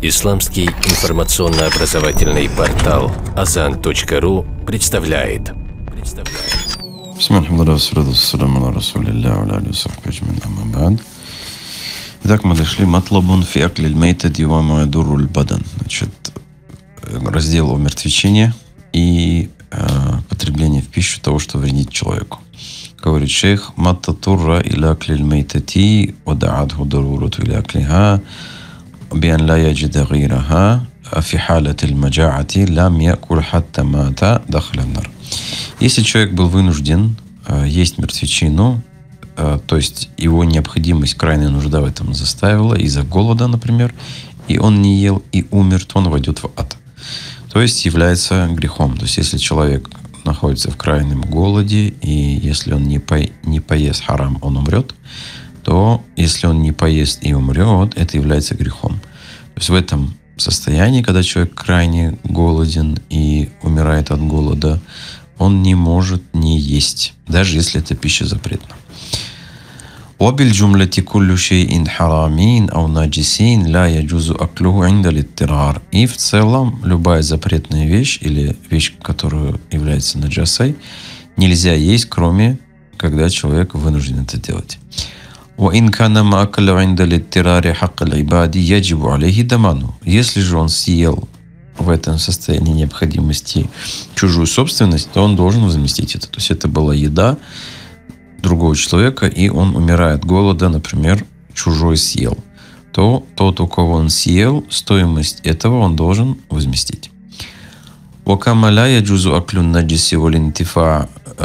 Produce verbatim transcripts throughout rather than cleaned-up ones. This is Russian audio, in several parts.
Исламский информационно-образовательный портал азан точка ру представляет. Итак, мы дошли матлабун фи аклиль мейтади ва ма ядурруль бадан. Значит, раздел умертвечения и э, потребление в пищу того, что вредит человеку. Говорит шейх: маттатурра иля аклиль мейтати ва да'атху дарурату иля аклиха بأن لا يجد غيرها في حالة المجاعة لم يأكل حتى مات دخل النار. Если человек был вынужден э, есть мертвечину, э, то есть его необходимость, крайняя нужда в этом заставила, из-за голода, например, и он не ел и умер, то он войдет в ад. То есть является грехом. То есть если человек находится в крайнем голоде, и если он не, по, не поест харам, он умрет, то если он не поест и умрет, это является грехом. То есть в этом состоянии, когда человек крайне голоден и умирает от голода, он не может не есть, даже если эта пища запретна. وبالجملة كل شيء حرام أو نجس لا يجوز أكله عند الاضطرار. И в целом любая запретная вещь или вещь, которая является наджасой, нельзя есть, кроме когда человек вынужден это делать. وإن كان ما أكل عند الاضطرار حق العباد يجب عليه ضمانه. Если же он съел в этом состоянии необходимости чужую собственность, то он должен возместить это. То есть это была еда другого человека, и он умирает от голода, например, чужой съел, то тот, у кого он съел, стоимость этого он должен возместить. وكما لا يجوز أكل النجس والانتفاع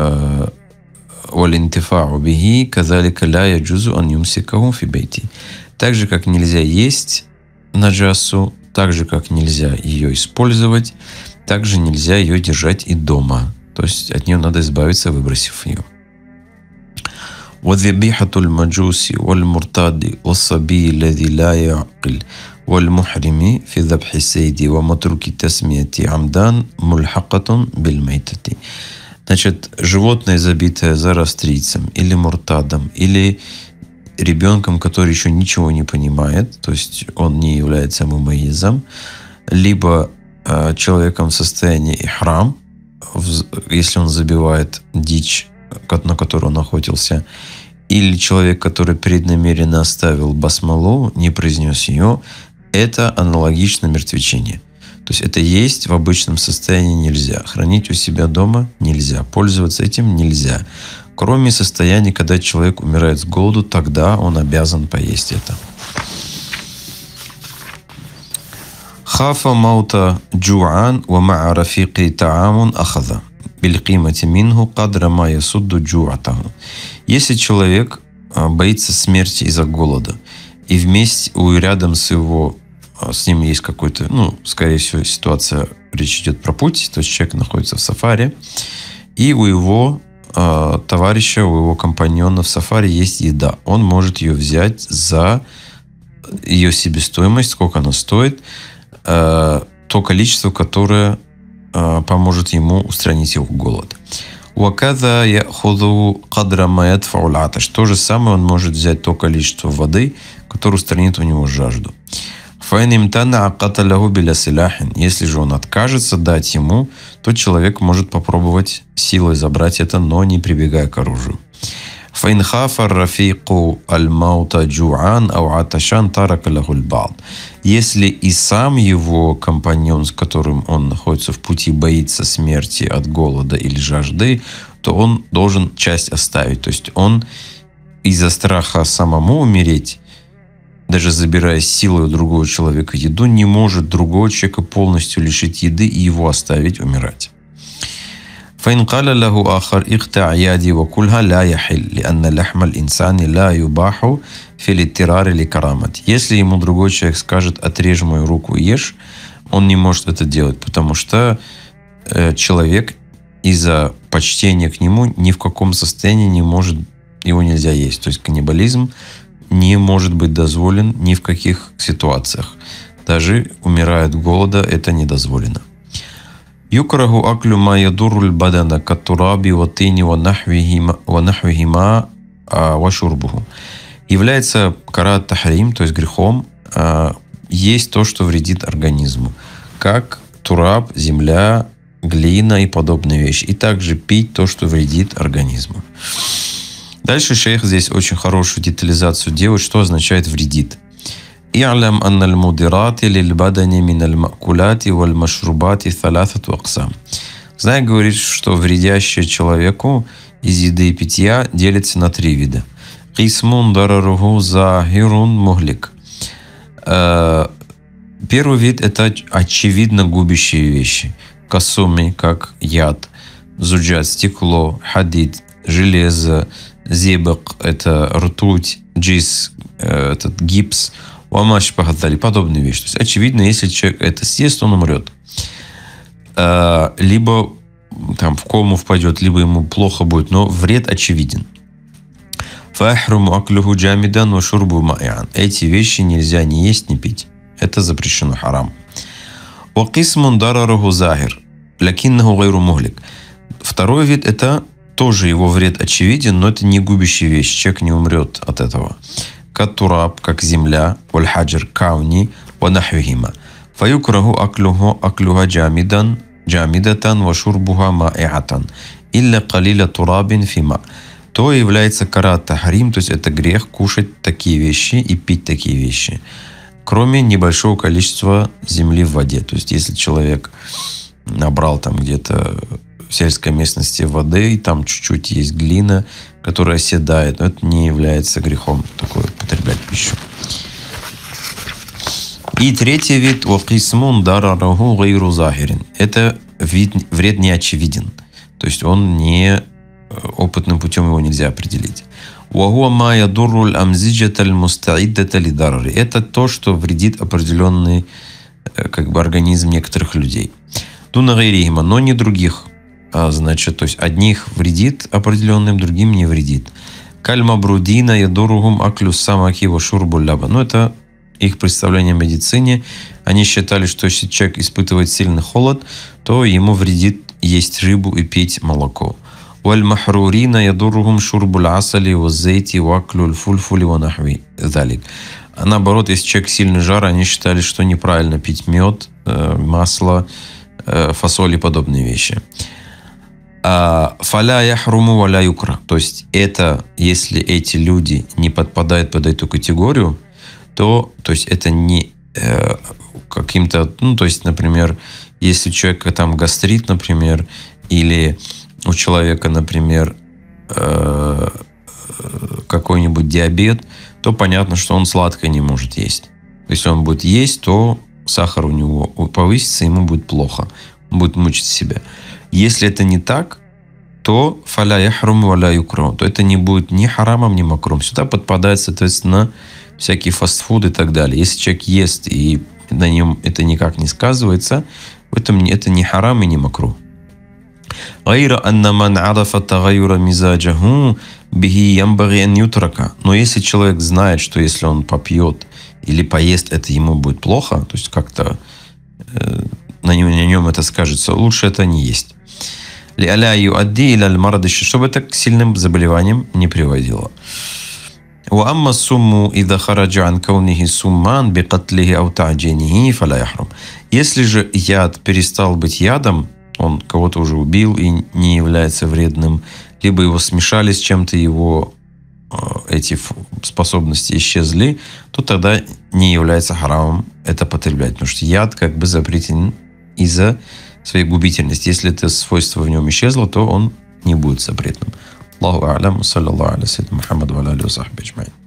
والانتفاع به كذلك لا يجوز أن يمسكه في بيته. Так же, как нельзя есть наджасу, так же, как нельзя ее использовать, так же нельзя ее держать и дома. То есть от нее надо избавиться, выбросив ее. وذبيحة المجوس والمرتاد والصبي الذي لا يعقل والمحرم في ذبح السيد ومترك التسمية عمدان ملحقة بالميتة. Значит, животное, забитое зороастрийцем или муртадом, или ребенком, который еще ничего не понимает, то есть он не является мумайизом, либо э, человеком в состоянии ихрам, в, если он забивает дичь, на которую он охотился, или человек, который преднамеренно оставил басмалу, не произнес ее, это аналогично мертвечине. То есть это есть в обычном состоянии нельзя. Хранить у себя дома нельзя. Пользоваться этим нельзя. Кроме состояния, когда человек умирает с голоду, тогда он обязан поесть это. Хафа маута джуан ва ма'a рафиqi та'амун ахаза билькимати минху кадра ма ясудду джуатаху. Если человек боится смерти из-за голода, и вместе рядом с его с ним есть какой-то, ну, скорее всего, ситуация, речь идет про путь, то есть человек находится в сафари, и у его э, товарища, у его компаньона в сафари есть еда. Он может ее взять за ее себестоимость, сколько она стоит, э, то количество, которое э, поможет ему устранить его голод. وَكَذَا يَأْخُذُ قَدْرَ مَا يَدْفَعُ الْعَطَشَ. То же самое он может взять то количество воды, которое устранит у него жажду. Если же он откажется дать ему, то человек может попробовать силой забрать это, но не прибегая к оружию. Если и сам его компаньон, с которым он находится в пути, боится смерти от голода или жажды, то он должен часть оставить. То есть он из-за страха самому умереть, даже забирая силой у другого человека еду, не может другого человека полностью лишить еды и его оставить умирать. Если ему другой человек скажет: отрежь мою руку и ешь, он не может это делать, потому что э, человек из-за почтения к нему ни в каком состоянии не может, его нельзя есть. То есть каннибализм не может быть дозволен ни в каких ситуациях. Даже умирая от голода, это не дозволено. Юкраху аклю ма ядурруль бадана каттураби ва тини ва нахвихима ва шурбуху. Является карат тахрим, то есть грехом, есть то, что вредит организму, как тураб, земля, глина и подобные вещи. И также пить то, что вредит организму. Дальше шейх здесь очень хорошую детализацию делает, что означает вредит. «И'лям анна аль-мудирати лиль-бадани мин аль-ма'кулати валь-машрубати саласату аксам». Знай, говорит, что вредящее человеку из еды и питья делится на три вида. «Кисмун дараруху захирун мухлик». Первый вид – это очевидно губящие вещи. Касуми, как яд, зуджат, стекло, хадид, железо, зебак – это ртуть, джис – этот гипс, уамаш пахатали, подобные вещи. То есть, очевидно, если человек это съест, он умрет. Либо там, в кому впадет, либо ему плохо будет, но вред очевиден. Эти вещи нельзя ни есть, ни пить. Это запрещено, харам. Второй вид – это тоже его вред очевиден, но это не губящая вещь. Человек не умрет от этого. Катураб, как земля, валь-хаджр, кауни, ванахвихима. Фаюкраху аклюху аклюха джамидан, джамидатан, вашурбуха ма'иатан. Илля калиля турабин фима. То является карат тахрим, то есть это грех кушать такие вещи и пить такие вещи, кроме небольшого количества земли в воде. То есть если человек набрал там где-то в сельской местности воды, и там чуть-чуть есть глина, которая оседает, но это не является грехом такое употреблять пищу. И третий вид это вид, вред не очевиден. То есть он не опытным путем его нельзя определить. Это то, что вредит определенный как бы, организм некоторых людей. Но не других. Значит, то есть одних вредит определенным, другим не вредит. Кальмабрудина ядурухум аклюс самаки вашурбу ляба. Но это их представление о медицине. Они считали, что если человек испытывает сильный холод, то ему вредит есть рыбу и пить молоко. Валь-махрурина ядурухум шурбуль асали ваззейти ваклюль фульфули ванахви далик. А наоборот, если человек сильный жар, они считали, что неправильно пить мед, масло, фасоль и подобные вещи. Фаля яхруму валя юкра. То есть это, если эти люди не подпадают под эту категорию, то, то есть это не э, каким-то, ну, то есть, например, если у человека там гастрит, например, или у человека, например, э, какой-нибудь диабет, то понятно, что он сладкое не может есть. Если он будет есть, то сахар у него повысится, ему будет плохо, он будет мучить себя. Если это не так, то фаля яхрум валя юкра, то это не будет ни харамом, ни макром. Сюда подпадает, соответственно, всякие фастфуды и так далее. Если человек ест и на нем это никак не сказывается, в этом это не харам и не макру. Но если человек знает, что если он попьет или поест, это ему будет плохо, то есть как-то э, на, нем, на нем это скажется, лучше это не есть. Чтобы это к сильным заболеваниям не приводило. Если же яд перестал быть ядом, он кого-то уже убил и не является вредным, либо его смешали с чем-то, его эти способности исчезли, то тогда не является харамом это потреблять. Потому что яд как бы запретен из-за своей губительности. Если это свойство в нем исчезло, то он не будет запретным. Аллаху а'лам, саллаллаху аля саййидина Мухаммад ва аля алихи ва сахбихи аджмаин.